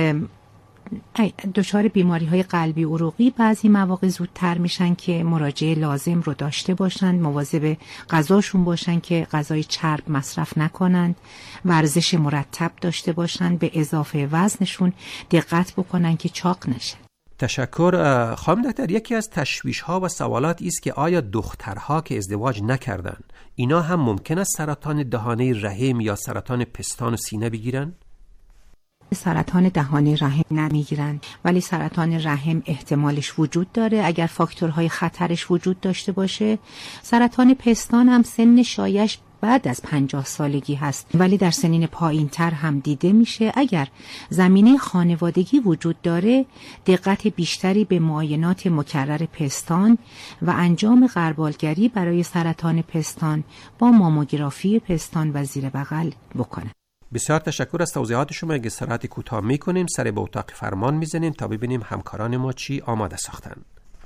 دچار بیماری‌های قلبی عروقی بعضی مواقع زودتر میشن که مراجعه لازم رو داشته باشند، مواظب غذاشون باشن که غذای چرب مصرف نکنند، ورزش مرتب داشته باشند، به اضافه وزنشون دقت بکنن که چاق نشه. تشکر. خانم دکتر، یکی از تشویش‌ها و سوالات است که آیا دخترها که ازدواج نکردن اینا هم ممکن است سرطان دهانه رحم یا سرطان پستان و سینه بگیرن؟ سرطان دهانه رحم نمیگیرن، ولی سرطان رحم احتمالش وجود داره اگر فاکتورهای خطرش وجود داشته باشه. سرطان پستان هم سن شایعش بعد از 50 سالگی هست، ولی در سنین پایین تر هم دیده میشه. اگر زمینه خانوادگی وجود داره دقت بیشتری به معاینات مکرر پستان و انجام غربالگری برای سرطان پستان با ماموگرافی پستان و زیر بغل بکنه. بسیار تشکر از توضیحات شما. اگه استراحت کوتاه میکنیم، سر به اتاق فرمان میزنیم تا ببینیم همکاران ما چی آماده ساختن.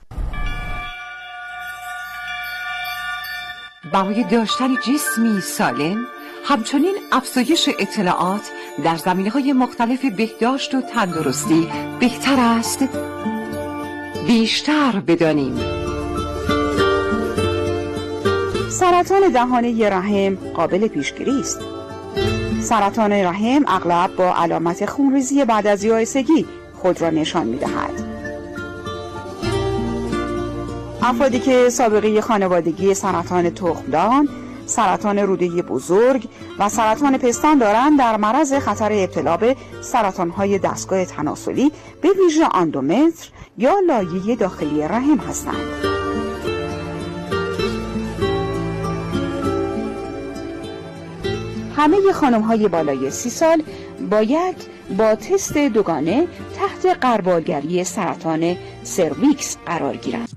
برای داشتن جسمی سالم، همچنین افزایش اطلاعات در زمینه‌های مختلف بهداشت و تندرستی بهتر است بیشتر بدانیم. سرطان دهانه رحم قابل پیشگیری است. سرطان رحم اغلب با علامت خونریزی بعد از یائسگی خود را نشان می‌دهد. افرادی که سابقه خانوادگی سرطان تخمدان، سرطان روده بزرگ و سرطان پستان دارند در معرض خطر ابتلا به سرطان‌های دستگاه تناسلی به ویژه اندومتر یا لایه داخلی رحم هستند. همه خانم‌های بالای 30 سال باید با تست دوگانه تحت غربالگری سرطان سرویکس قرار گیرند.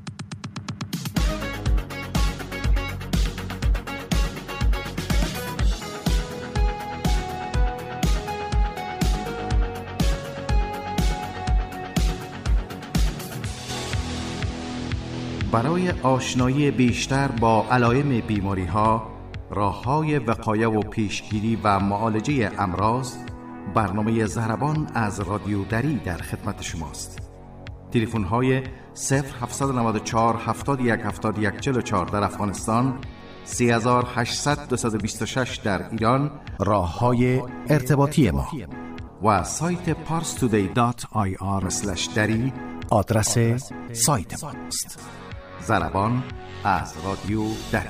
برای آشنایی بیشتر با علائم بیماری‌ها، راه‌های وقایه و پیشگیری و معالجه امراض، برنامه ضربان از رادیو دری در خدمت شماست. تلفن‌های 0794 71 71 44 در افغانستان، 3800 226 در ایران راه‌های ارتباطی ما و سایت parstoday.ir/dari آدرس سایت ماست. ضربان از رادیو دری.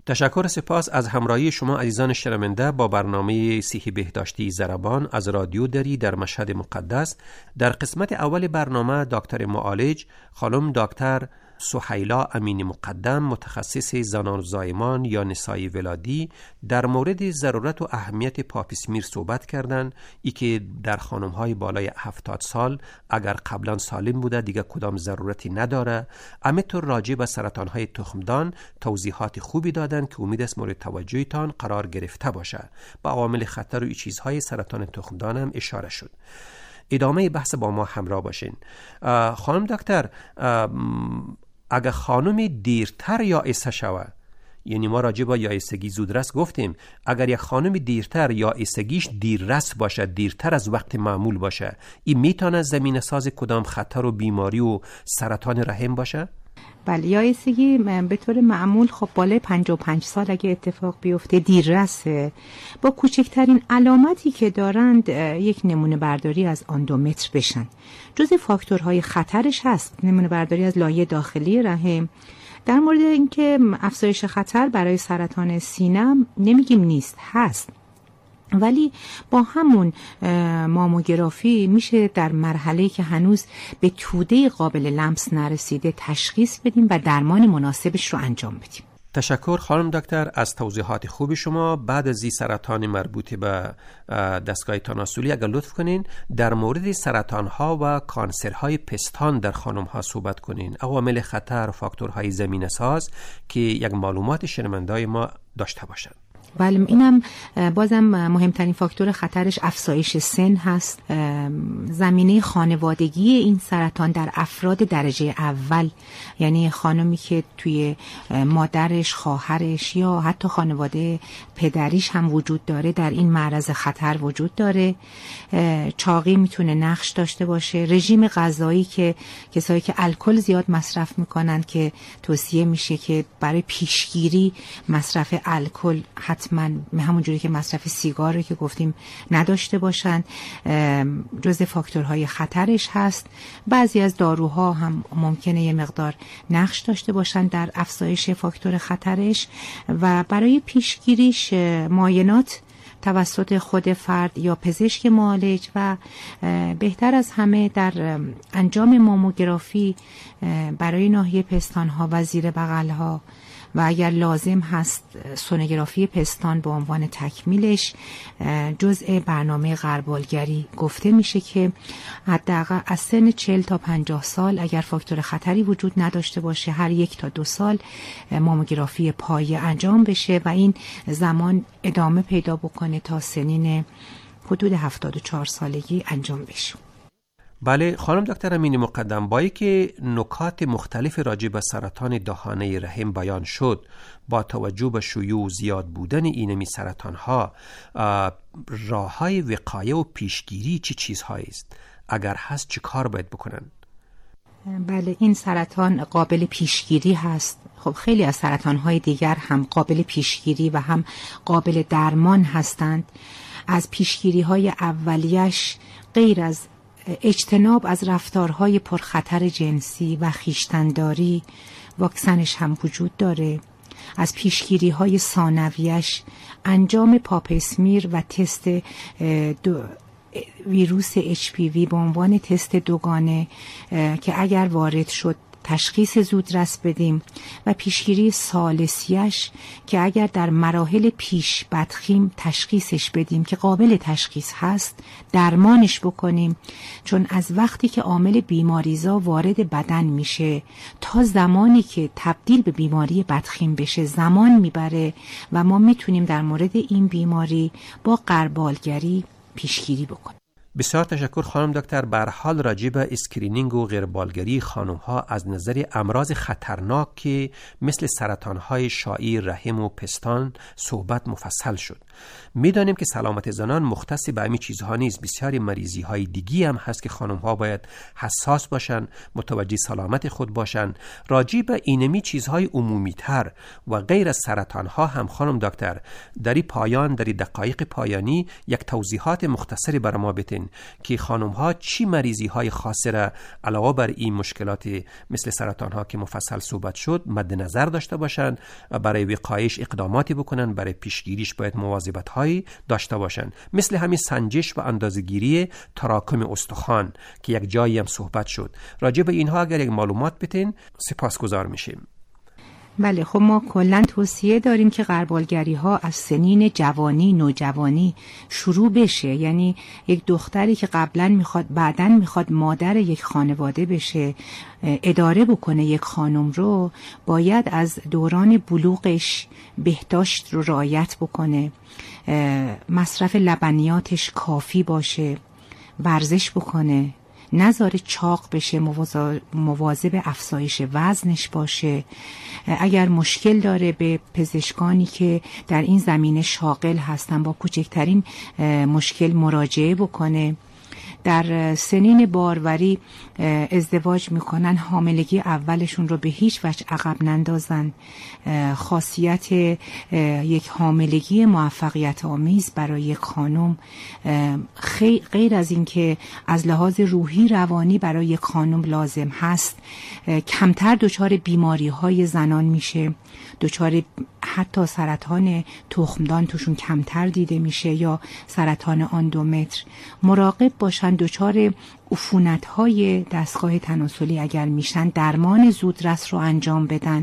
تشکر سپاس از همراهی شما عزیزان شنونده با برنامه صحی بهداشتی ضربان از رادیو دری در مشهد مقدس. در قسمت اول برنامه دکتر معالج خانم دکتر سهیلا امینی مقدم متخصص زنان و زایمان یا نسای ولادی در مورد ضرورت و اهمیت پاپسمیر صحبت کردند. ای که در خانم‌های بالای 70 سال اگر قبلا سالم بوده دیگه کدام ضرورتی نداره. همینطور راجع به سرطان‌های تخمدان توضیحات خوبی دادن که امید است مورد توجهتان قرار گرفته باشه. با عوامل خطر و این چیزهای سرطان تخمدان هم اشاره شد. ادامه بحث با ما همراه باشین. خانم دکتر، اگه خانم دیرتر یائسه شوه، یعنی ما راجع با یائسگی زودرس گفتیم، اگر یک خانم دیرتر یائسگیش دیررس باشه، دیرتر از وقت معمول باشه، این میتونه زمینه ساز کدام خطر و بیماری و سرطان رحم باشه؟ بله، یائسگی به طور معمول خب بالای 55 سال اگه اتفاق بیفته دیررسه. با کوچکترین علامتی که دارند یک نمونه برداری از اندومتر بشن. جزء فاکتورهای خطرش هست نمونه برداری از لایه داخلی رحم. در مورد اینکه افزایش خطر برای سرطان سینه نمیگیم نیست، هست، ولی با همون ماموگرافی میشه در مرحله‌ای که هنوز به توده قابل لمس نرسیده تشخیص بدیم و درمان مناسبش رو انجام بدیم. تشکر خانم دکتر از توضیحات خوب شما. بعد از این سرطان مربوط به دستگاه تناسلی اگر لطف کنین در مورد سرطان‌ها و کانسرهای پستان در خانم‌ها صحبت کنین، عوامل خطر و فاکتورهای زمینه‌ساز که یک معلومات شنونده‌های ما داشته باشند. بله، اینم بازم مهمترین فاکتور خطرش افزایش سن هست. زمینه خانوادگی این سرطان در افراد درجه اول، یعنی خانمی که توی مادرش، خواهرش یا حتی خانواده پدریش هم وجود داره، در این معرض خطر وجود داره. چاقی میتونه نقش داشته باشه. رژیم غذایی که کسایی که الکل زیاد مصرف میکنن که توصیه میشه که برای پیشگیری مصرف الکل حتما همونجوری که مصرف سیگار رو که گفتیم نداشته باشن، جزء فاکتورهای خطرش هست. بعضی از داروها هم ممکنه یه مقدار نقش داشته باشن در افزایش فاکتور خطرش و برای پیشگیریش معاینات توسط خود فرد یا پزشک معالج و بهتر از همه در انجام ماموگرافی برای ناحیه پستانها و زیر بغلها و اگر لازم هست سونوگرافی پستان به عنوان تکمیلش جزء برنامه غربالگری گفته میشه که حداقل از سن 40 تا 50 سال اگر فاکتور خطری وجود نداشته باشه هر 1 تا 2 سال ماموگرافی پایه انجام بشه و این زمان ادامه پیدا بکنه تا سنین حدود 74 سالگی انجام بشه. بله خانم دکتر امینی مقدم، با اینکه نکات مختلف راجع به سرطان دهانه رحم بیان شد، با توجه به شیوع زیاد بودن اینمی سرطان‌ها راه‌های وقایه و پیشگیری چه چیزهایی است؟ اگر هست چه کار باید بکنن؟ بله، این سرطان قابل پیشگیری هست. خب خیلی از سرطان‌های دیگر هم قابل پیشگیری و هم قابل درمان هستند. از پیشگیری‌های اولیش غیر از اجتناب از رفتارهای پرخطر جنسی و خویشتن‌داری واکسنش هم وجود داره. از پیشگیری‌های ثانویش انجام پاپسمیر و تست ویروس HPV به عنوان تست دوگانه که اگر وارد شد تشخیص زودرس بدیم و پیشگیری ثالثیش که اگر در مراحل پیش بدخیم تشخیصش بدیم که قابل تشخیص هست درمانش بکنیم، چون از وقتی که عامل بیماریزا وارد بدن میشه تا زمانی که تبدیل به بیماری بدخیم بشه زمان میبره و ما میتونیم در مورد این بیماری با غربالگری پیشگیری بکنیم. بسیار تشکر خانم دکتر. به هر حال راجع به اسکرینینگ و غیربالگری خانم ها از نظر امراض خطرناک که مثل سرطان های شایع رحم و پستان صحبت مفصل شد. میدانیم که سلامت زنان مختص به همین چیزها نیست، بسیاری مریضی های دیگی هم هست که خانم ها باید حساس باشن، متوجه سلامت خود باشن. راجع به اینمی چیزهای عمومی تر و غیر از سرطان ها هم خانم دکتر در دقایق پایانی یک توضیحات مختصری برای ما بتین بتین که خانم ها چی مریضی های خاصه را علاوه بر این مشکلات مثل سرطان ها که مفصل صحبت شد مد نظر داشته باشند و برای وقایش اقداماتی بکنن، برای پیشگیریش باید مواظبت هایی داشته باشند، مثل همین سنجش و اندازه‌گیری تراکم استخوان که یک جایی هم صحبت شد. راجع به اینها اگر یک معلومات بتین سپاسگزار میشیم. بله، خب ما کلا توصیه داریم که غربالگری ها از سنین جوانی، نوجوانی شروع بشه. یعنی یک دختری که بعداً میخواد مادر یک خانواده بشه، اداره بکنه یک خانم رو، باید از دوران بلوغش بهداشت رو رعایت بکنه، مصرف لبنیاتش کافی باشه، ورزش بکنه، نذاره چاق بشه، مواظب افزایش وزنش باشه. اگر مشکل داره به پزشکانی که در این زمینه شاغل هستن با کوچکترین مشکل مراجعه بکنه. در سنین باروری ازدواج میکنن، حاملگی اولشون رو به هیچ وجه عقب نندازن. خاصیت یک حاملگی موفقیت آمیز برای یک خانم غیر از این که از لحاظ روحی روانی برای یک خانم لازم هست، کمتر دچار بیماری های زنان میشه، دچار حتی سرطان تخمدان توشون کمتر دیده میشه یا سرطان اندومتر. مراقب باشن دچار عفونت‌های دستگاه تناسلی اگر میشن درمان زودرس رو انجام بدن.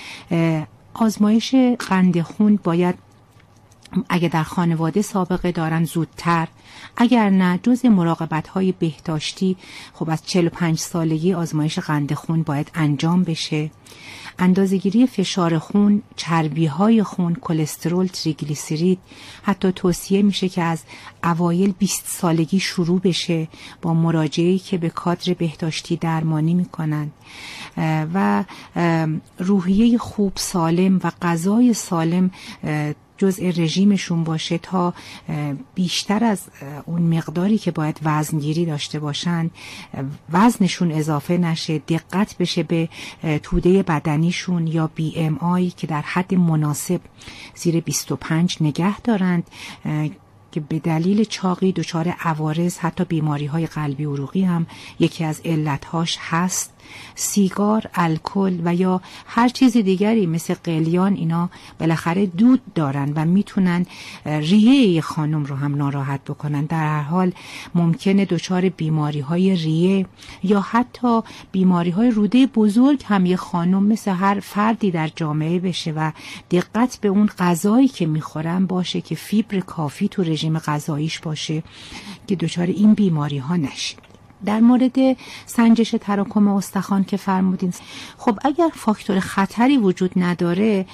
آزمایش قند خون باید اگه در خانواده سابقه دارن زودتر، اگر نه جزء مراقبت‌های بهداشتی خب از 45 سالگی آزمایش قند خون باید انجام بشه. اندازه‌گیری فشار خون، چربی‌های خون، کلسترول، تریگلیسیرید حتی توصیه میشه که از اوایل 20 سالگی شروع بشه با مراجعه‌ای که به کادر بهداشتی درمانی میکنن و روحیه خوب سالم و غذای سالم جزء رژیمشون باشه تا بیشتر از اون مقداری که باید وزنگیری داشته باشن وزنشون اضافه نشه، دقت بشه به توده بدنیشون یا BMI که در حد مناسب زیر 25 نگه دارند که به دلیل چاقی دچار عوارض حتی بیماری‌های قلبی عروقی هم یکی از علت‌هاش هست. سیگار، الکل و یا هر چیز دیگری مثل قلیان اینا بالاخره دود دارن و میتونن ریه خانم رو هم ناراحت بکنن. در هر حال ممکنه دچار بیماری‌های ریه یا حتی بیماری‌های روده بزرگ هم یه خانم مثل هر فردی در جامعه بشه و دقت به اون غذایی که میخورن باشه که فیبر کافی تو رژیم غذاییش باشه که دچار این بیماری‌ها نشه. در مورد سنجش تراکم استخوان که فرمودین، خب اگر فاکتور خطری وجود نداره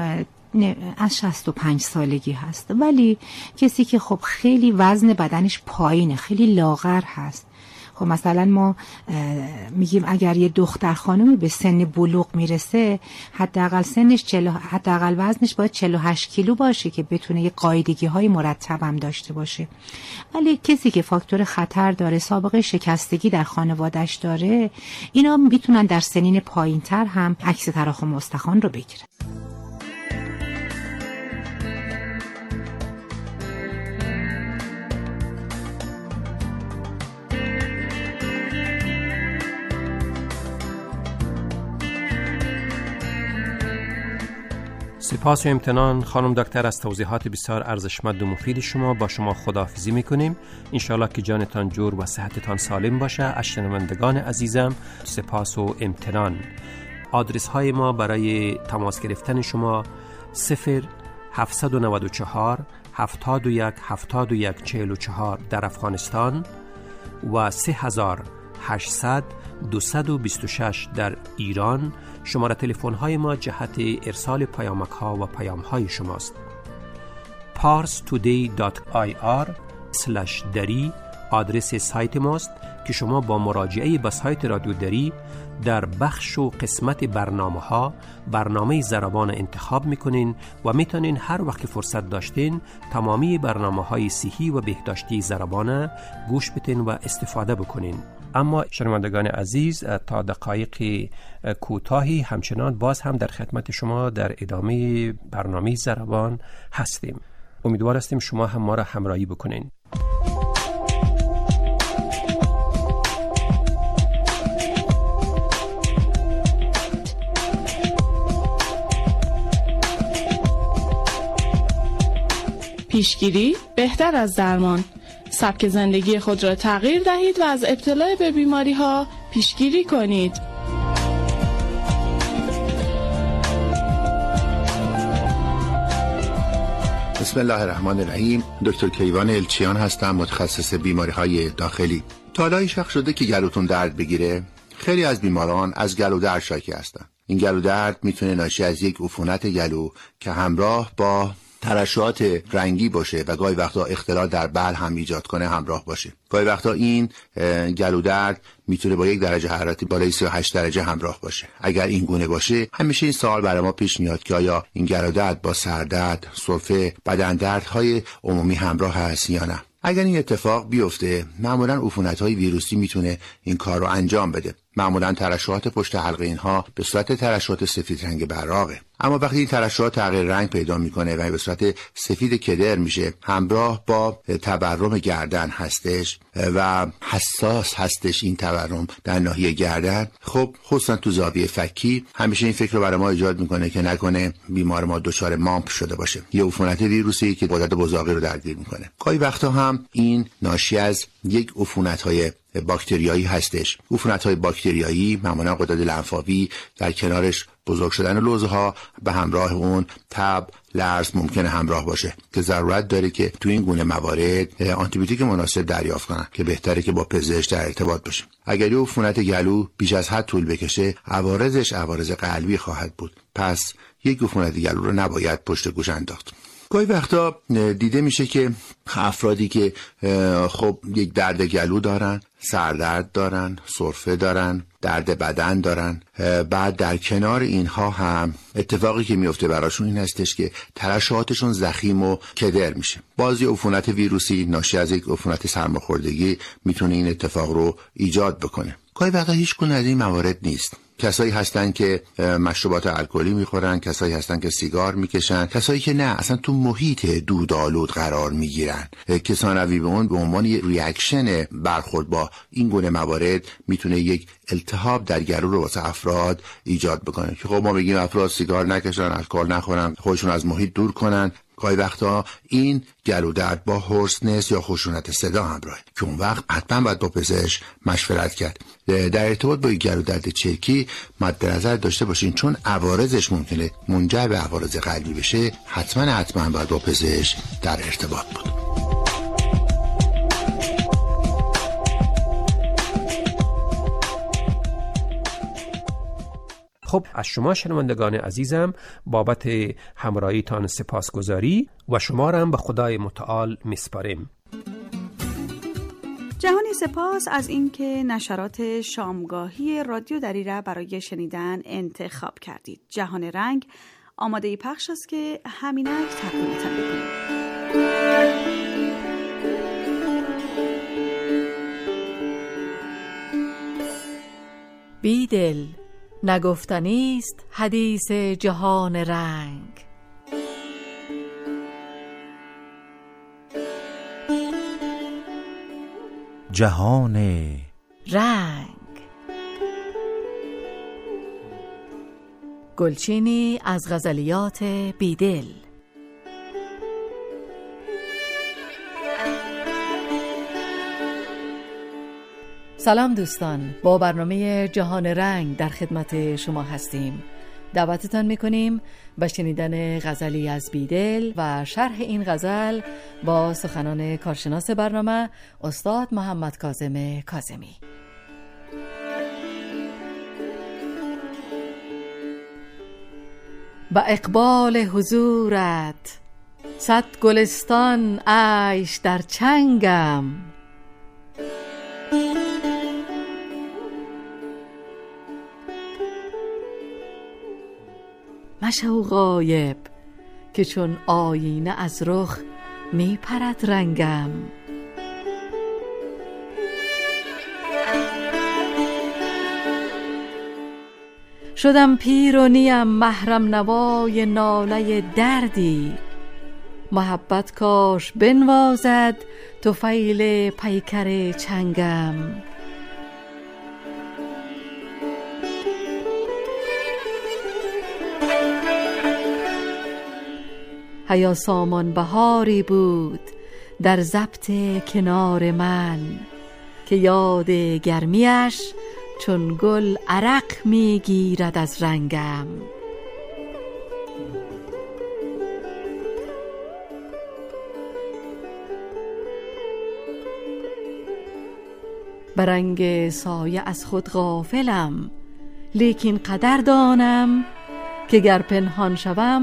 از 65 سالگی هست، ولی کسی که خب خیلی وزن بدنش پایینه، خیلی لاغر هست، خب مثلا ما میگیم اگر یه دختر خانومی به سن بلوغ میرسه حداقل حداقل وزنش باید 48 کیلو باشه که بتونه یه قاعدگی های مرتب هم داشته باشه. ولی کسی که فاکتور خطر داره، سابقه شکستگی در خانواده‌اش داره، اینا میتونن در سنین پایینتر هم عکس تراکم استخوان رو بگیرن. سپاس و امتنان خانم دکتر از توضیحات بسیار ارزشمند و مفید شما. با شما خداحافظی میکنیم. انشاءالله که جانتان جور و صحتتان سالم باشه. از شنوندگان عزیزم سپاس و امتنان. آدرس های ما برای تماس گرفتن شما 0794 71 71 44 در افغانستان و 3800 226 در ایران. شماره تلفن های ما جهت ارسال پیامک ها و پیام های شماست. parstoday.ir/dari آدرس سایت ماست که شما با مراجعه به سایت رادیو دری در بخش و قسمت برنامه ضربان انتخاب میکنین و میتونین هر وقت فرصت داشتین تمامی برنامه‌های صحی و بهداشتی ضربان گوش بدین و استفاده بکنین. اما شنوندگان عزیز، تا دقایق کوتاهی همچنان باز هم در خدمت شما در ادامه برنامه ضربان هستیم. امیدوار هستیم شما هم ما را همراهی بکنین. پیشگیری بهتر از درمان. سبک زندگی خود را تغییر دهید و از ابتلا به بیماری‌ها پیشگیری کنید. بسم الله الرحمن الرحیم. دکتر کیوان الچیان هستم، متخصص بیماری‌های داخلی. تا حالا شخص شده که گلوتون درد بگیره؟ خیلی از بیماران از گلو درد شاکی هستن. این گلو درد میتونه ناشی از یک عفونت گلو که همراه با ترشحات رنگی باشه و گاهی وقتا اختلال در بلع هم ایجاد کنه همراه باشه. گاهی وقتا این گلو درد میتونه با یک درجه حرارتی بالای 38 درجه همراه باشه. اگر این گونه باشه، همیشه این سوال برای ما پیش میاد که آیا این گلو درد با سردرد، سرفه، بدن دردهای عمومی همراه هست یا نه. اگر این اتفاق بیفته، معمولاً عفونت‌های ویروسی میتونه این کار رو انجام بده. معمولاً ترشحات پشت حلقه اینها به صورت ترشحات سفید رنگ براقه. اما وقتی این ترشحات تغییر رنگ پیدا میکنه و به صورت سفید کدر میشه، همراه با تورم گردن هستش و حساس هستش این تورم در ناحیه گردن، خب خصوصا تو زاویه فکی، همیشه این فکر رو برای ما ایجاد میکنه که نکنه بیمار ما دچار مامپ شده باشه، یه عفونت ویروسی که غدد بزاقی رو درگیر میکنه. گاهی وقتا هم این ناشی از یک عفونت‌های باکتریایی هستش. عفونت‌های باکتریایی معمولا غدد لنفاوی، در کنارش بزرگ شدن لوزها، به همراه اون تب، لرز ممکنه همراه باشه که ضرورت داره که تو این گونه موارد آنتیبیوتیک مناسب دریافت کنن که بهتره که با پزشک در ارتباط باشیم. اگر یه عفونت گلو بیش از حد طول بکشه، عوارضش عوارض قلبی خواهد بود. پس یک عفونت گلو رو نباید پشت گوش انداخت. گاهی وقتا دیده میشه که افرادی که خب یک درد گلو دارن، سردرد دارن، سرفه دارن، درد بدن دارن، بعد در کنار اینها هم اتفاقی که میفته براشون این هستش که ترشحاتشون ضخیم و کدر میشه. بعضی عفونت ویروسی ناشی از یک عفونت سرماخوردگی میتونه این اتفاق رو ایجاد بکنه. گاهی وقتا هیچ گونه از این موارد نیست. کسایی هستن که مشروبات الکلی میخورن، کسایی هستن که سیگار میکشن، کسایی که نه اصلا تو محیط دودآلود قرار میگیرن که ثانوی به اون به عنوان یک ریاکشن برخورد با این گونه موارد میتونه یک التهاب در گلو رو واسه افراد ایجاد بکنه که خب ما بگیم افراد سیگار نکشن، الکل نخورن، خودشون از محیط دور کنن. گاهی وقتا این گلو درد با هورسنس یا خشونت صدا همراهه که اون وقت حتما باید با پزشک مشورت کرد. در ارتباط با گلو درد چرکی مد نظر داشته باشین، چون عوارضش ممکنه منجر به عوارض قلبی بشه، حتما باید با پزشک در ارتباط بود. خب از شما شنوندگان عزیزم بابت همراهیتان سپاسگزاری و شما را هم به خدای متعال میسپاریم. جهانی سپاس از اینکه نشرات شامگاهی رادیو دریره برای شنیدن انتخاب کردید. جهان رنگ آماده پخش است که همینک تقدیمتان می‌کنیم. بیدل نگفتنیست حدیث جهان رنگ. جهان رنگ. گلچینی از غزلیات بیدل. سلام دوستان، با برنامه جهان رنگ در خدمت شما هستیم. دعوتتان میکنیم به شنیدن غزلی از بیدل و شرح این غزل با سخنان کارشناس برنامه استاد محمد کاظم کاظمی. با اقبال حضورت صد گلستان عیش در چنگم، مشو غایب که چون آینه از رخ می پرد رنگم. شدم پیر و نیم محرم نوای ناله دردی، محبت کاش بنوازد طفیل پیکر چنگم. هیا سامان بهاری بود در ضبط کنار من، که یاد گرمیش چون گل عرق میگیرد از رنگم. برنگ سایه از خود غافلم، لیکن قدر دانم که گر پنهان شوم